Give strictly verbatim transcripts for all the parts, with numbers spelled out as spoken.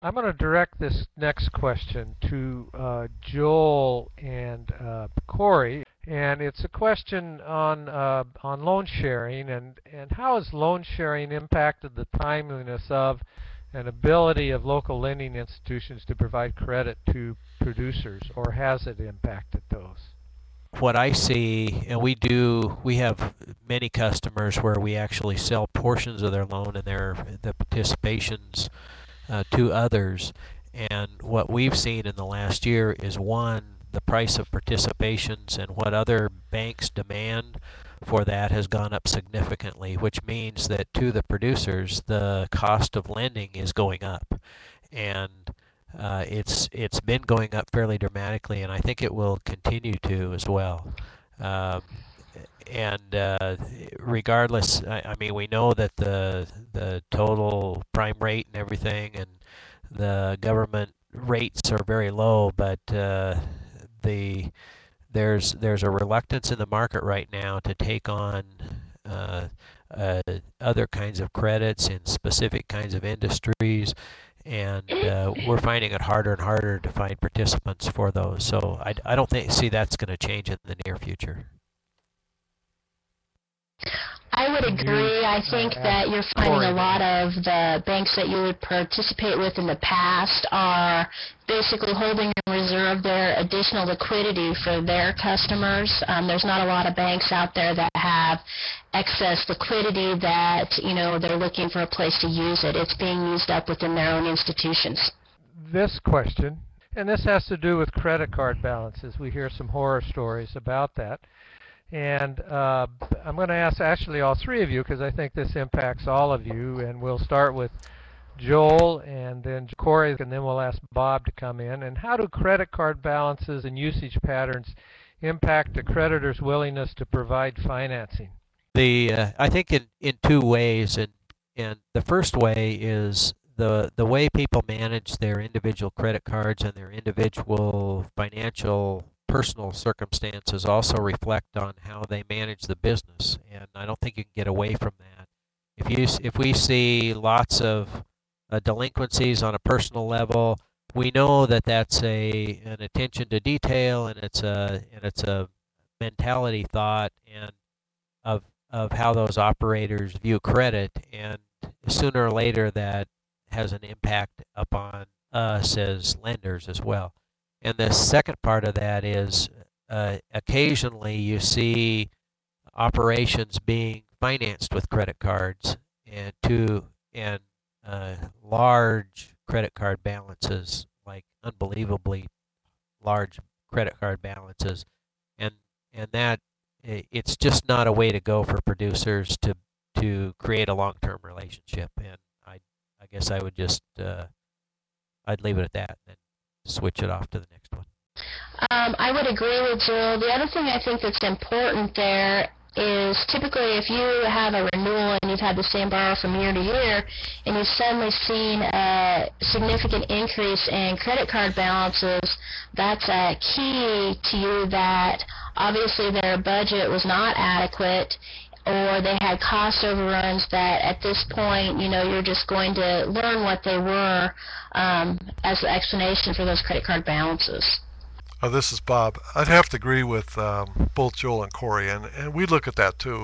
I'm going to direct this next question to uh, Joel and uh, Corey, and it's a question on uh, on loan sharing and and how has loan sharing impacted the timeliness of and ability of local lending institutions to provide credit to producers, or has it impacted those? What I see, and we do, we have many customers where we actually sell portions of their loan and their the participations uh, to others. And what we've seen in the last year is one, the price of participations and what other banks demand for that has gone up significantly, which means that to the producers, the cost of lending is going up. And uh, it's it's been going up fairly dramatically, and I think it will continue to as well. Um, and uh, regardless, I, I mean, we know that the the total prime rate and everything, and the government rates are very low, but uh, the there's there's a reluctance in the market right now to take on uh, uh, other kinds of credits in specific kinds of industries, and uh, we're finding it harder and harder to find participants for those. So I, I don't think see that's going to change in the near future. I would agree. I think that you're finding a lot of the banks that you would participate with in the past are basically holding in reserve their additional liquidity for their customers. Um, there's not a lot of banks out there that have excess liquidity that, you know, they're looking for a place to use it. It's being used up within their own institutions. This question, and this has to do with credit card balances. We hear some horror stories about that. And uh, I'm going to ask actually all three of you because I think this impacts all of you. And we'll start with Joel and then Corey, and then we'll ask Bob to come in. And how do credit card balances and usage patterns impact a creditor's willingness to provide financing? The uh, I think in, in two ways, and and the first way is the the way people manage their individual credit cards and their individual financial personal circumstances also reflect on how they manage the business, and I don't think you can get away from that. If you if we see lots of uh, delinquencies on a personal level, we know that that's a an attention to detail, and it's a and it's a mentality thought and of of how those operators view credit, and sooner or later that has an impact upon us as lenders as well. And the second part of that is uh, occasionally you see operations being financed with credit cards and to and uh, large credit card balances, like unbelievably large credit card balances, and and that it's just not a way to go for producers to to create a long-term relationship. And I I guess I would just uh, I'd leave it at that. And switch it off to the next one. Um, I would agree with Joel. The other thing I think that's important there is typically if you have a renewal and you've had the same borrower from year to year and you've suddenly seen a significant increase in credit card balances, that's a key to you that obviously their budget was not adequate, or they had cost overruns that at this point, you know, you're just going to learn what they were um, as the explanation for those credit card balances. Uh, this is Bob. I'd have to agree with um, both Joel and Corey, and, and we look at that too.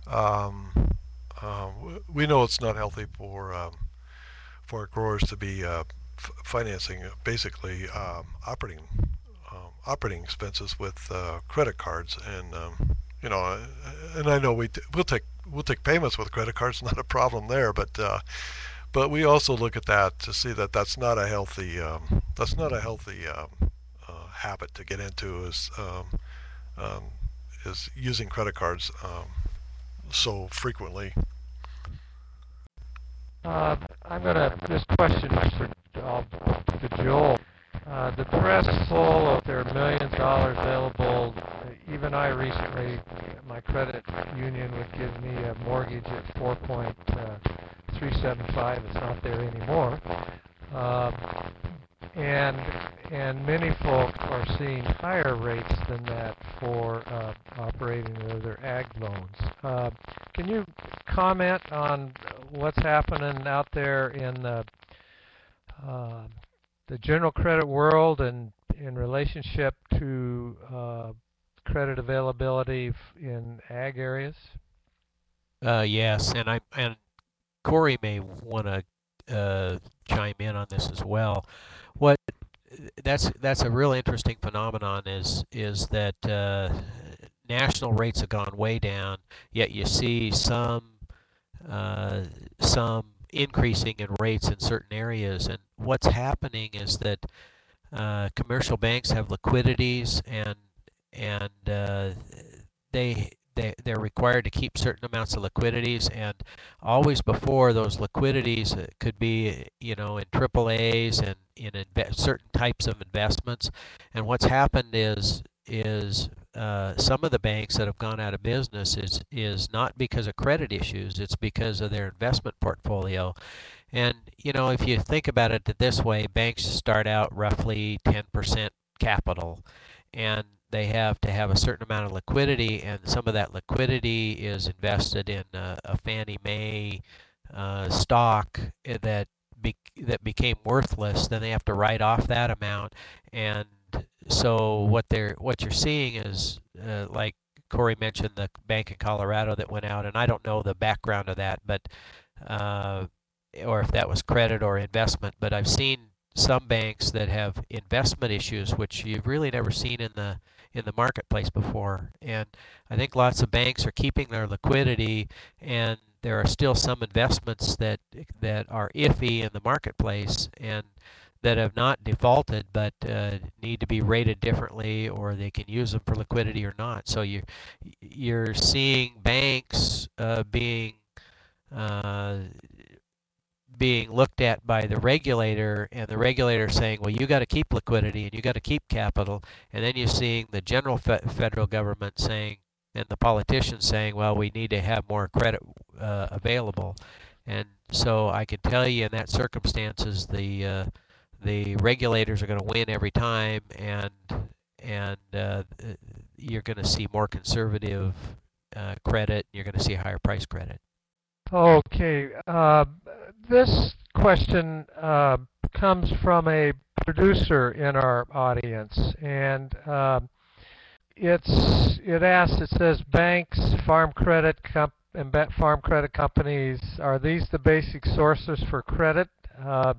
Um, uh, we know it's not healthy for um, for growers to be uh, f- financing basically um, operating um, operating expenses with uh, credit cards, and um, you know, and I know we t- we'll take we'll take payments with credit cards, not a problem there. But uh, but we also look at that to see that that's not a healthy um, that's not a healthy um, uh, habit to get into is um, um, is using credit cards um, so frequently. Uh, I'm going to this question is for uh, to Joel. Uh, the press is full of there are millions of dollars available. Even I recently, my credit union would give me a mortgage at four point three seven five. It's not there anymore. Uh, and and many folks are seeing higher rates than that for uh, operating their ag loans. Uh, can you comment on what's happening out there in the uh, the general credit world and in relationship to uh, credit availability f- in ag areas? Uh, yes, and I and Corey may want to uh, chime in on this as well. What that's that's a real interesting phenomenon is is that uh, national rates have gone way down, yet you see some uh, some increasing in rates in certain areas. And what's happening is that uh, commercial banks have liquidities, and and uh, they they they're required to keep certain amounts of liquidities, and always before those liquidities uh, could be, you know, in triple A's and in inve- certain types of investments. And what's happened is is uh, some of the banks that have gone out of business is is not because of credit issues, it's because of their investment portfolio. And you know, if you think about it this way, banks start out roughly ten percent capital, and they have to have a certain amount of liquidity, and some of that liquidity is invested in a, a Fannie Mae uh, stock that be, that became worthless. Then they have to write off that amount, and so what they're what you're seeing is uh, like Corey mentioned, the bank in Colorado that went out, and I don't know the background of that, but uh, or if that was credit or investment, but I've seen some banks that have investment issues, which you've really never seen in the in the marketplace before. And I think lots of banks are keeping their liquidity, and there are still some investments that that are iffy in the marketplace and that have not defaulted but uh, need to be rated differently, or they can use them for liquidity or not. So you you're seeing banks uh, being uh, being looked at by the regulator, and the regulator saying, well, you got to keep liquidity and you got to keep capital. And then you're seeing the general fe- federal government saying, and the politicians saying, well, we need to have more credit uh, available. And so I can tell you, in that circumstances, the uh, the regulators are going to win every time, and and uh, you're going to see more conservative uh, credit. You're going to see higher price credit. Okay, uh, this question uh, comes from a producer in our audience, and uh, it's it asks. It says, banks, farm credit comp- and farm credit companies, are these the basic sources for credit? Uh,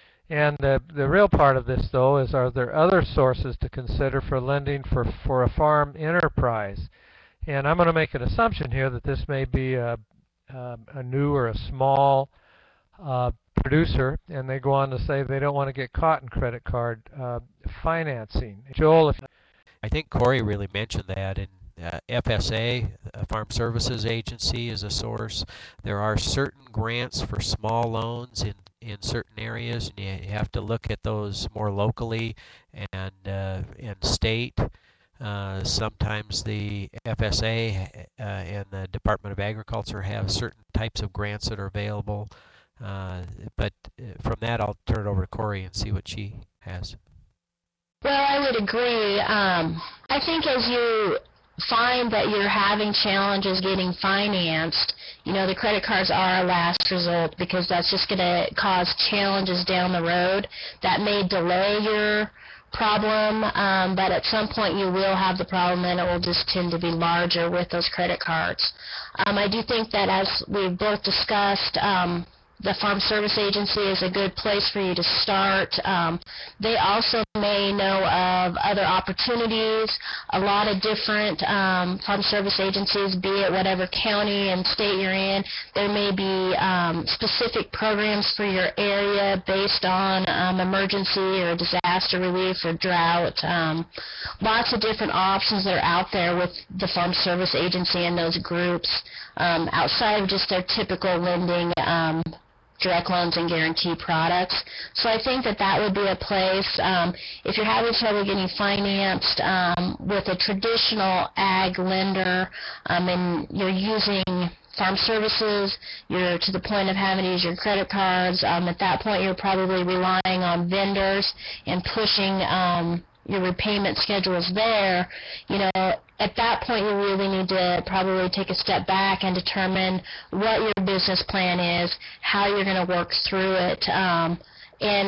and the the real part of this, though, is, are there other sources to consider for lending for for a farm enterprise? And I'm going to make an assumption here that this may be a Uh, a new or a small uh, producer, and they go on to say they don't want to get caught in credit card uh, financing. Joel, if I think Corey really mentioned that. In uh, F S A, a Farm Services Agency, is a source. There are certain grants for small loans in, in certain areas, and you have to look at those more locally and uh, and state. Uh, sometimes the F S A uh, and the Department of Agriculture have certain types of grants that are available. Uh, but from that, I'll turn it over to Corey and see what she has. Well, I would agree. Um, I think as you find that you're having challenges getting financed, you know, the credit cards are a last resort, because that's just going to cause challenges down the road that may delay your problem, um, but at some point you will have the problem, and it will just tend to be larger with those credit cards. Um, I do think that, as we've both discussed, um, the Farm Service Agency is a good place for you to start. Um, they also may know of other opportunities. A lot of different um, Farm Service agencies, be it whatever county and state you're in, there may be um, specific programs for your area based on um, emergency or disaster relief or drought. Um, lots of different options that are out there with the Farm Service Agency and those groups, um, outside of just their typical lending um, direct loans and guarantee products. So I think that that would be a place, um, if you're having trouble getting financed um, with a traditional ag lender, um, and you're using farm services, you're to the point of having to use your credit cards, um, at that point you're probably relying on vendors and pushing um, your repayment schedules there. You know, at that point you really need to probably take a step back and determine what your business plan is, how you're going to work through it. Um, and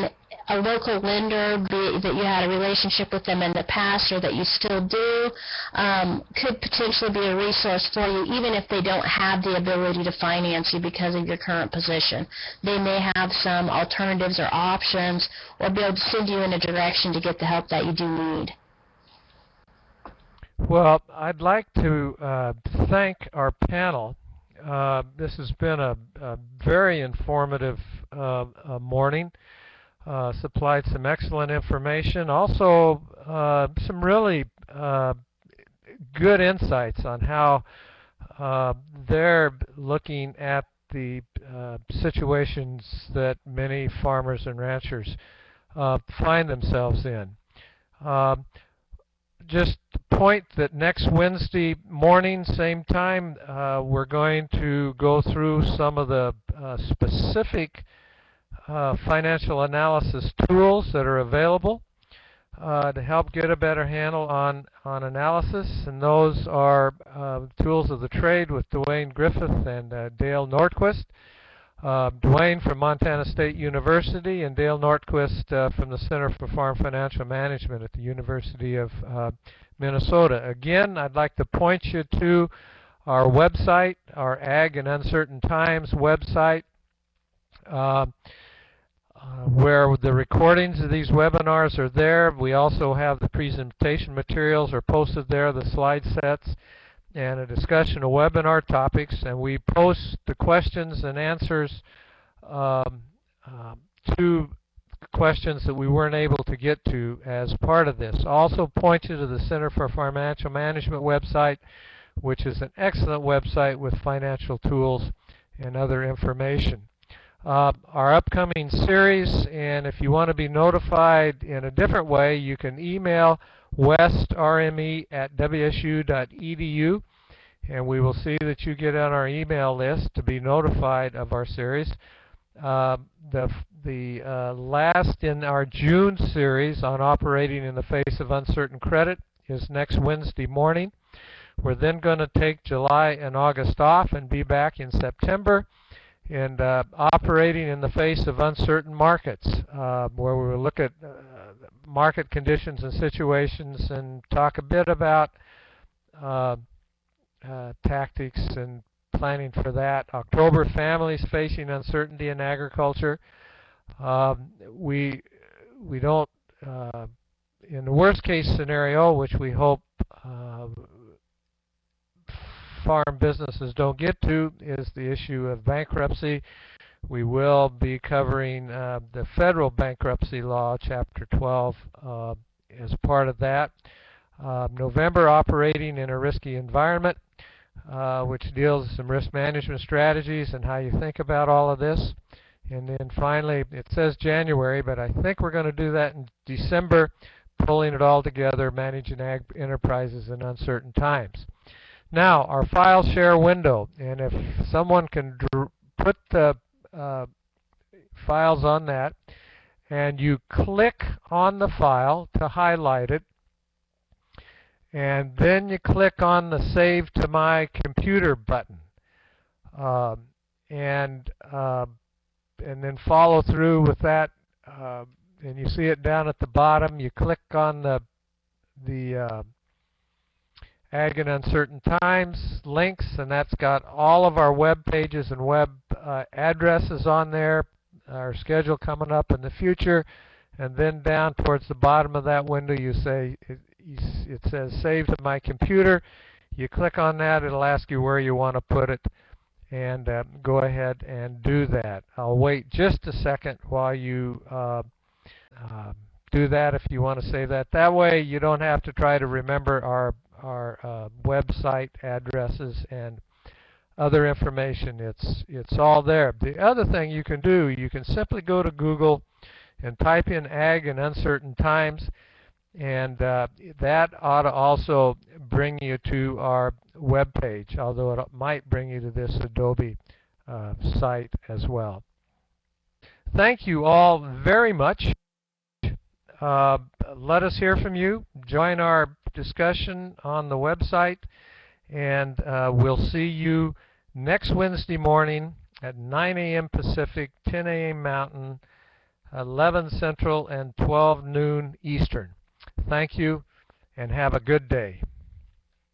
a local lender, be that you had a relationship with them in the past or that you still do, um, could potentially be a resource for you, even if they don't have the ability to finance you because of your current position. They may have some alternatives or options, or be able to send you in a direction to get the help that you do need. Well, I'd like to uh, thank our panel. Uh, this has been a, a very informative uh, uh, morning. Uh, supplied some excellent information. Also, uh, some really uh, good insights on how uh, they're looking at the uh, situations that many farmers and ranchers uh, find themselves in. Uh, just point that next Wednesday morning, same time, uh, we're going to go through some of the uh, specific uh, financial analysis tools that are available uh, to help get a better handle on, on analysis. And those are uh, Tools of the Trade with Dwayne Griffith and uh, Dale Nordquist. Uh, Dwayne from Montana State University and Dale Nordquist uh, from the Center for Farm Financial Management at the University of uh, Minnesota. Again, I'd like to point you to our website, our Ag in Uncertain Times website, uh, uh, where the recordings of these webinars are there. We also have the presentation materials are posted there, the slide sets, and a discussion of webinar topics, and we post the questions and answers um, uh, to questions that we weren't able to get to as part of this. Also point you to the Center for Financial Management website, which is an excellent website with financial tools and other information. Uh, our upcoming series, and if you want to be notified in a different way, you can email westrme at w s u dot e d u, and we will see that you get on our email list to be notified of our series. Uh, the the uh, last in our June series on operating in the face of uncertain credit is next Wednesday morning. We're then going to take July and August off and be back in September and uh, operating in the face of uncertain markets, uh, where we will look at uh, market conditions and situations and talk a bit about uh, uh, tactics and planning for that. October, families facing uncertainty in agriculture. Um, we we don't, uh, in the worst case scenario, which we hope uh, farm businesses don't get to, is the issue of bankruptcy. We will be covering uh, the federal bankruptcy law, Chapter twelve, uh, as part of that. Uh, November, operating in a risky environment, uh, which deals with some risk management strategies and how you think about all of this. And then finally, it says January, but I think we're going to do that in December, pulling it all together, managing ag enterprises in uncertain times. Now, our file share window, and if someone can dr put the uh, files on that, and you click on the file to highlight it, and then you click on the Save to My Computer button, um, and uh, and then follow through with that, uh, and you see it down at the bottom. You click on the the uh, Ag in Uncertain Times links, and that's got all of our web pages and web uh, addresses on there, our schedule coming up in the future, and then down towards the bottom of that window you say it, it says Save to My Computer. You click on that, it'll ask you where you want to put it, and uh, go ahead and do that. I'll wait just a second while you uh, uh, do that if you want to save that. That way you don't have to try to remember our our uh, website addresses and other information. It's it's all there. The other thing you can do, you can simply go to Google and type in Ag in Uncertain Times, and uh, that ought to also bring you to our web page, although it might bring you to this Adobe uh, site as well. Thank you all very much. Uh, let us hear from you. Join our discussion on the website, and uh, we'll see you next Wednesday morning at nine A M Pacific, ten A M Mountain, eleven Central, and twelve noon Eastern. Thank you, and have a good day.